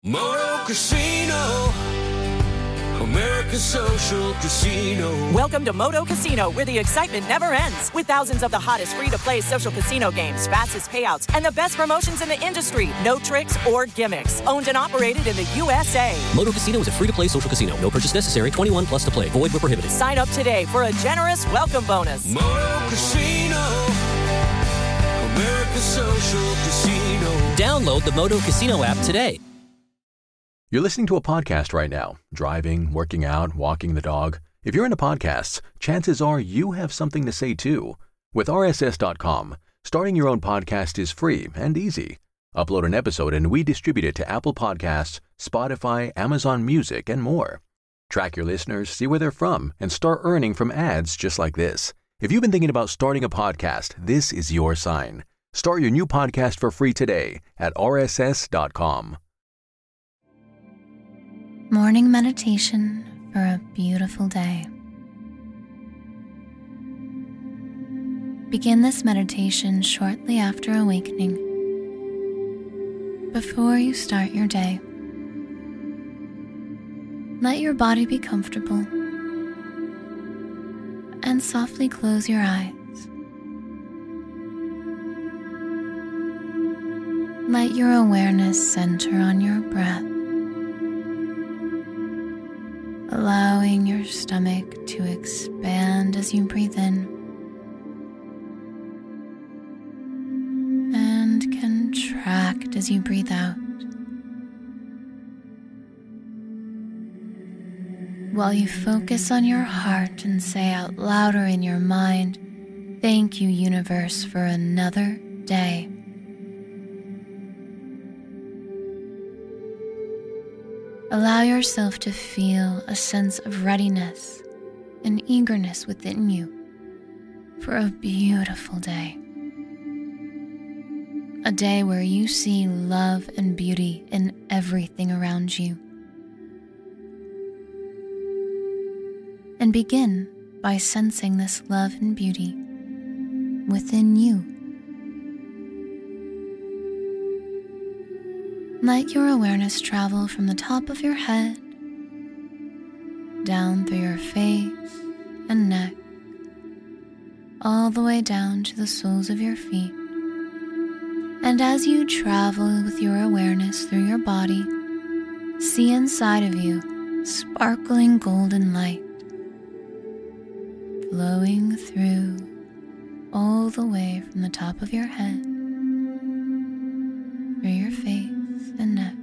Moto Casino, American Social Casino. Welcome to Moto Casino, where the excitement never ends. With thousands of the hottest free-to-play social casino games, fastest payouts, and the best promotions in the industry. No tricks or gimmicks. Owned and operated in the USA. Moto Casino is a free-to-play social casino. No purchase necessary. 21 plus to play. Void where prohibited. Sign up today for a generous welcome bonus. Moto Casino, American Social Casino. Download the Moto Casino app today. You're listening to a podcast right now, driving, working out, walking the dog. If you're into podcasts, chances are you have something to say too. With RSS.com, starting your own podcast is free and easy. Upload an episode and we distribute it to Apple Podcasts, Spotify, Amazon Music, and more. Track your listeners, see where they're from, and start earning from ads just like this. If you've been thinking about starting a podcast, this is your sign. Start your new podcast for free today at RSS.com. Morning meditation for a beautiful day. Begin this meditation shortly after awakening. Before you start your day, let your body be comfortable and softly close your eyes. Let your awareness center on your breath, allowing your stomach to expand as you breathe in and contract as you breathe out. While you focus on your heart and say out louder in your mind, "Thank you, universe, for another day." Allow yourself to feel a sense of readiness and eagerness within you for a beautiful day. A day where you see love and beauty in everything around you. And begin by sensing this love and beauty within you. Let your awareness travel from the top of your head, down through your face and neck, all the way down to the soles of your feet. And as you travel with your awareness through your body, see inside of you sparkling golden light, flowing through all the way from the top of your head, through your face and neck,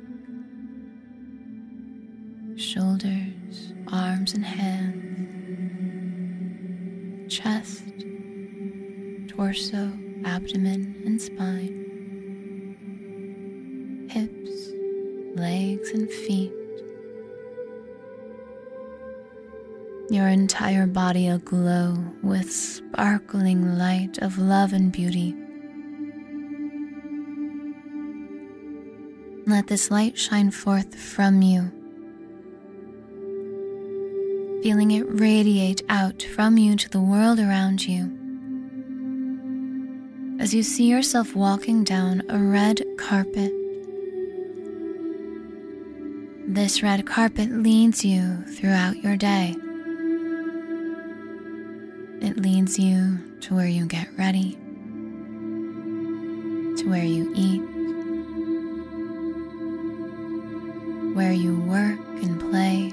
shoulders, arms and hands, chest, torso, abdomen and spine, hips, legs and feet, your entire body aglow with sparkling light of love and beauty. Let this light shine forth from you, feeling it radiate out from you to the world around you. As you see yourself walking down a red carpet, this red carpet leads you throughout your day. It leads you to where you get ready, to where you eat, where you work and play.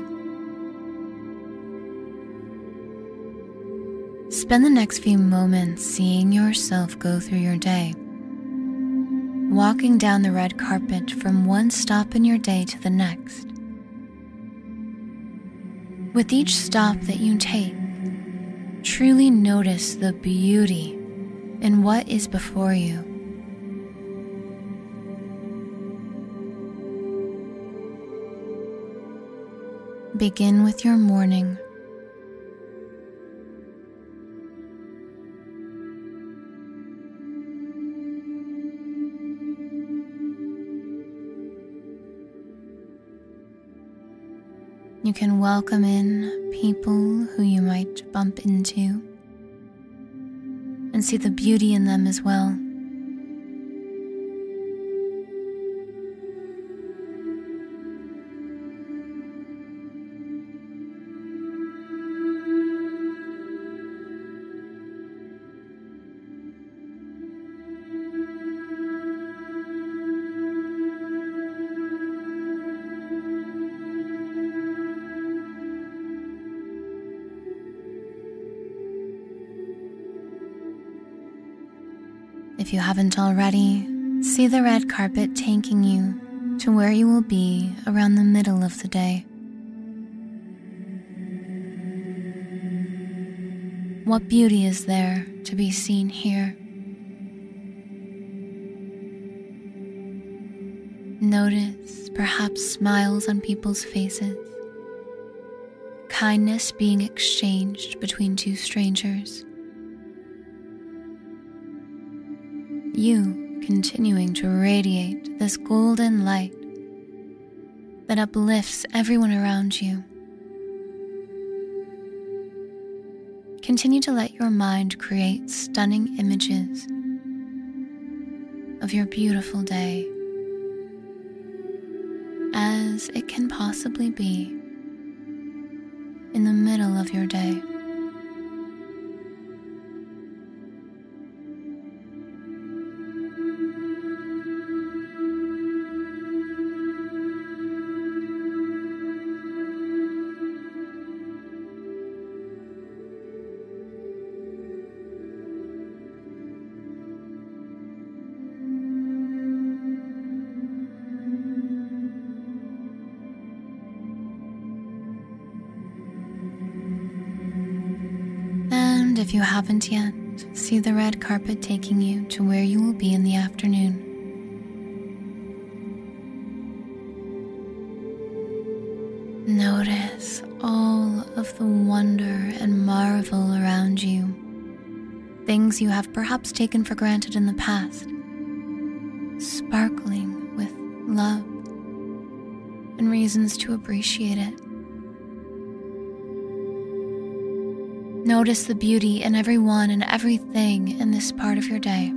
Spend the next few moments seeing yourself go through your day, walking down the red carpet from one stop in your day to the next. With each stop that you take, truly notice the beauty in what is before you. Begin with your morning. You can welcome in people who you might bump into and see the beauty in them as well. if you haven't already, see the red carpet taking you to where you will be around the middle of the day. What beauty is there to be seen here? Notice perhaps smiles on people's faces, kindness being exchanged between two strangers, you continuing to radiate this golden light that uplifts everyone around you. Continue to let your mind create stunning images of your beautiful day as it can possibly be in the middle of your day. And if you haven't yet, see the red carpet taking you to where you will be in the afternoon. Notice all of the wonder and marvel around you, things you have perhaps taken for granted in the past, sparkling with love and reasons to appreciate it. Notice the beauty in everyone and everything in this part of your day.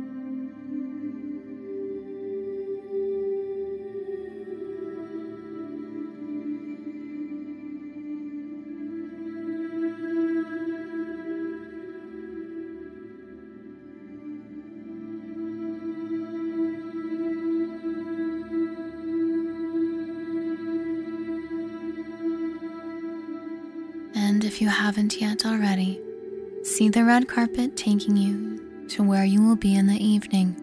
And if you haven't yet already, see the red carpet taking you to where you will be in the evening.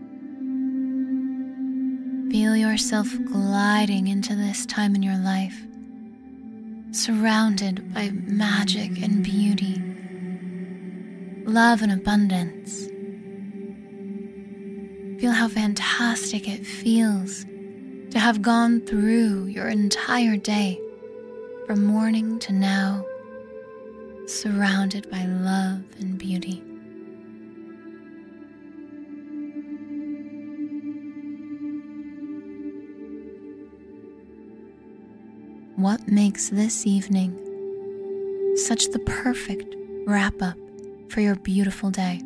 Feel yourself gliding into this time in your life, surrounded by magic and beauty, love and abundance. Feel how fantastic it feels to have gone through your entire day, from morning to now, surrounded by love and beauty. What makes this evening such the perfect wrap-up for your beautiful day?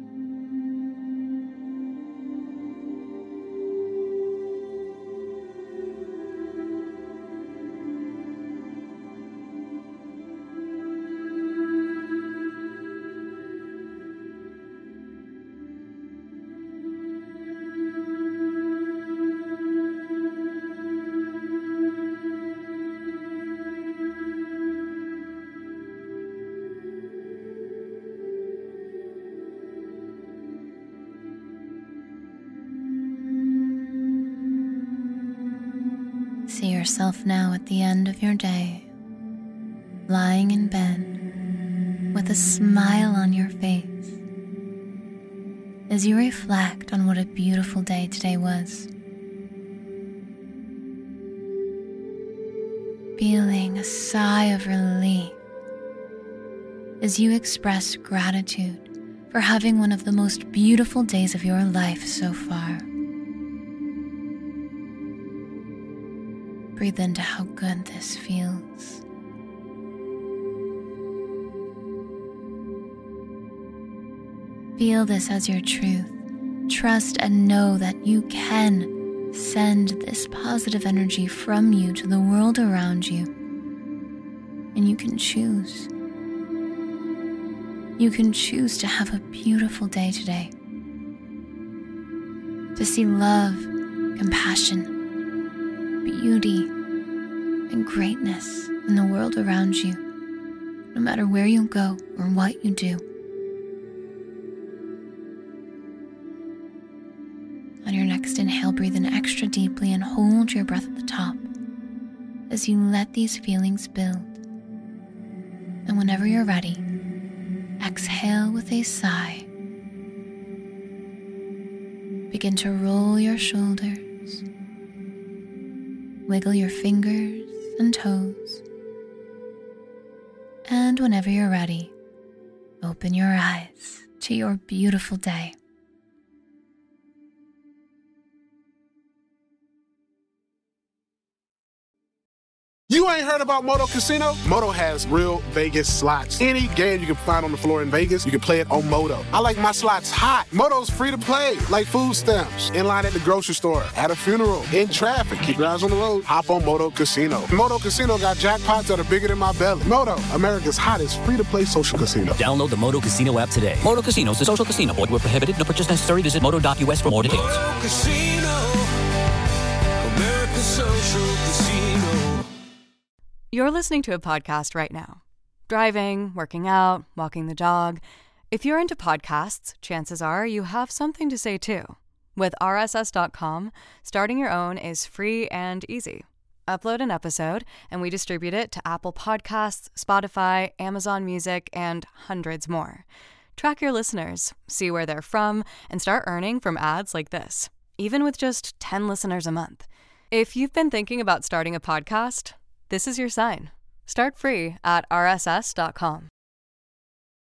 See yourself now at the end of your day, lying in bed with a smile on your face as you reflect on what a beautiful day today was. Feeling a sigh of relief as you express gratitude for having one of the most beautiful days of your life so far. Breathe into how good this feels. Feel this as your truth. Trust and know that you can send this positive energy from you to the world around you. And you can choose. You can choose to have a beautiful day today. To see love, compassion, beauty, and greatness in the world around you, no matter where you go or what you do. breath at the top as you let these feelings build. And whenever you're ready, exhale with a sigh. Begin to roll your shoulders, wiggle your fingers and toes. And whenever you're ready, open your eyes to your beautiful day. You ain't heard about Moto Casino? Moto has real Vegas slots. Any game you can find on the floor in Vegas, you can play it on Moto. I like my slots hot. Moto's free to play, like food stamps. In line at the grocery store, at a funeral, in traffic. Keep your eyes on the road. Hop on Moto Casino. Moto Casino got jackpots that are bigger than my belly. Moto, America's hottest free-to-play social casino. Download the Moto Casino app today. Moto Casino is a social casino. Void where prohibited. No purchase necessary. Visit moto.us for more details. Moto Casino, America's social casino. You're listening to a podcast right now. Driving, working out, walking the dog. If you're into podcasts, chances are you have something to say too. With RSS.com, starting your own is free and easy. Upload an episode, and we distribute it to Apple Podcasts, Spotify, Amazon Music, and hundreds more. Track your listeners, see where they're from, and start earning from ads like this, even with just 10 listeners a month. If you've been thinking about starting a podcast, this is your sign. Start free at rss.com.